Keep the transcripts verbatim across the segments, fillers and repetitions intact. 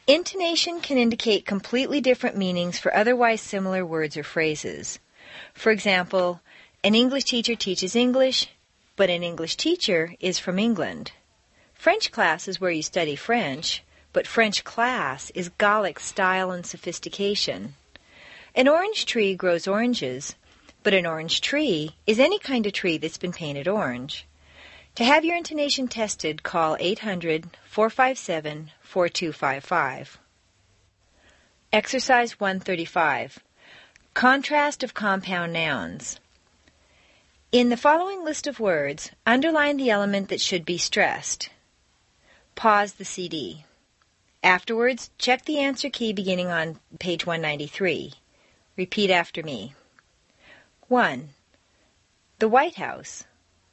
Intonation can indicate completely different meanings for otherwise similar words or phrases. For example, an English teacher teaches English, but an English teacher is from England. French class is where you study French, but French class is Gallic style and sophistication. An orange tree grows oranges, but an orange tree is any kind of tree that's been painted orange. To have your intonation tested, call eight hundred, four five seven, four two five five. Exercise one thirty-five. Contrast of compound nouns. In the following list of words, underline the element that should be stressed. Pause the C D. Afterwards, check the answer key beginning on page one ninety-three. Repeat after me. one. The White House.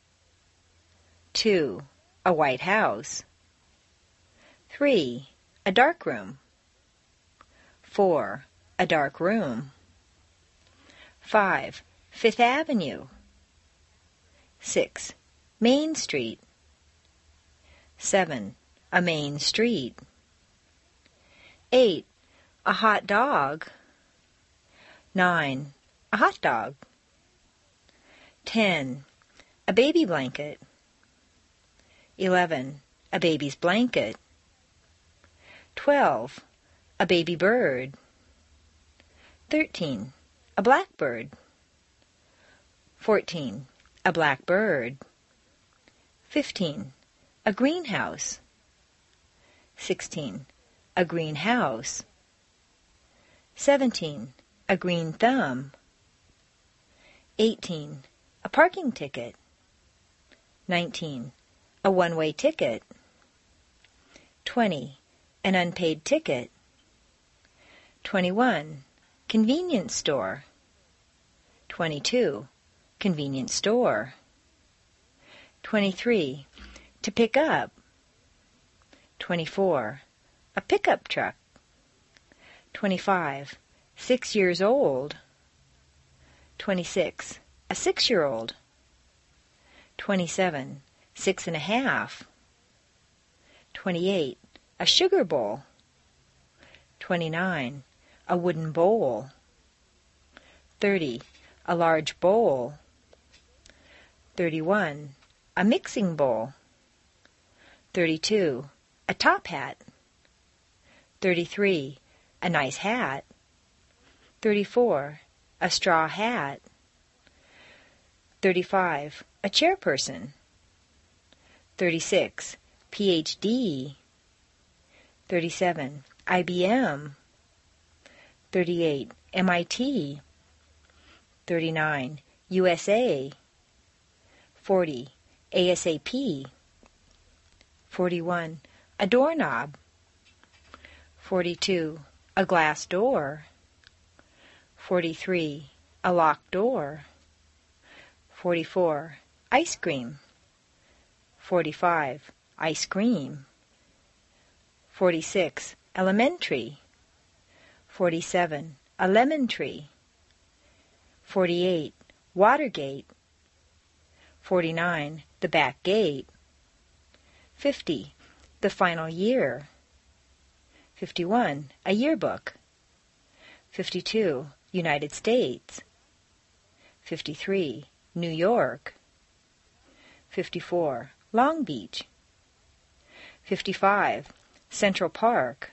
two. A white house. three. A dark room. four. A dark room. five. Fifth Avenue. six. Main Street. seven. A main street. eight. A hot dog. nine. A hot dog. ten. A baby blanket. eleven. A baby's blanket. twelve. A baby bird. thirteen. A blackbird. fourteen. A black bird. fifteen. A greenhouse. sixteen. A greenhouse. seventeen. A green thumb. eighteen. A parking ticket. nineteen. A one-way ticket. twenty. An unpaid ticket. twenty-one. Convenience store. twenty-two. Convenience store. twenty-three. To pick up. twenty-four. A pickup truck. twenty-five. Six years old. twenty-six. A six-year-old. twenty-seven. Six and a half. twenty-eight. A sugar bowl. twenty-nine. A wooden bowl. thirty. A large bowl. thirty-one. A mixing bowl. thirty-two. A top hat. thirty-three. A nice hat. thirty-four. A straw hat. thirty-five. A chairperson. thirty-six. P H D. thirty-seven. I B M. thirty-eight. M I T. thirty-nine. U S A. forty. A S A P. forty-one. A doorknob. forty-two. A glass door. forty-three. A locked door. forty-four. Ice cream. forty-five. Ice cream. forty-six. Elementary. forty-seven. A lemon tree. forty-eight. Watergate. forty-nine. The back gate. fifty. The final year. fifty-one. A yearbook. fifty-two. United States. fifty-three. New York. fifty-four. Long Beach. fifty-five. Central Park.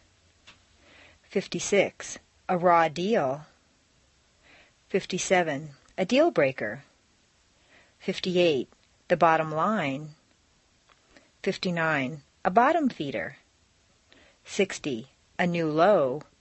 fifty-six. A raw deal. fifty-seven. A deal breaker. fifty-eight. The bottom line. fifty-nine. A bottom feeder. sixty. A new low.